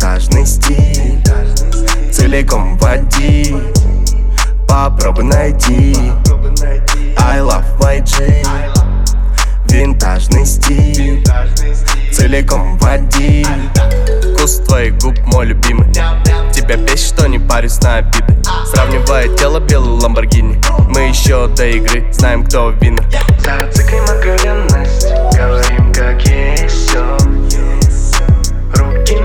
Винтажный стиль, целиком водить, попробуй найти. I love YG. Винтажный стиль, целиком водить. Вкус твоих губ мой любимый. Тебя бесит, что не парюсь на обиды. Сравнивая тело белый Ламборгини. Мы еще до игры знаем, кто винер. Зациклим откровенность, говорим как есть все. Руки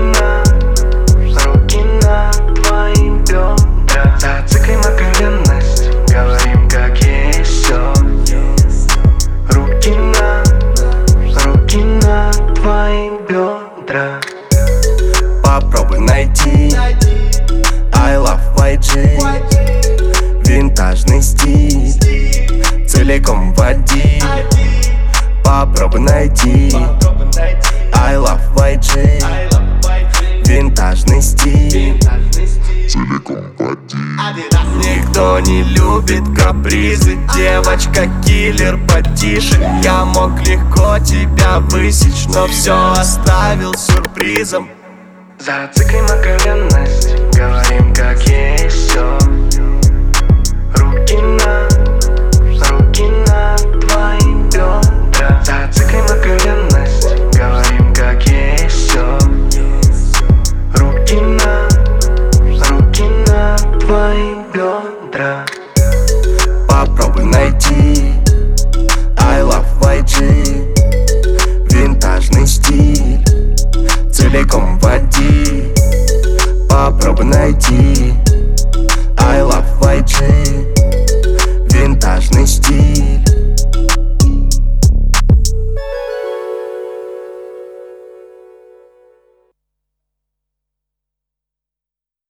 над твоим бедра. Зациклим откровенность, говорим как есть все. Руки над твоим бедра. Попробуй найти. I love YG. Винтажный стиль, целиком водить, попробуй найти. I love YG. Винтажный стиль, целиком водить. Никто не любит капризы. Девочка киллер, потише. Я мог легко тебя высечь, но все оставил сюрпризом. Зациклим откровенность, говорим как есть все. Руки над твоим бедра. Зациклим откровенность, говорим как есть все. Руки над твоим бедра. Попробуй найти. I love YG. Винтажный стиль, целиком водить, попробуй найти.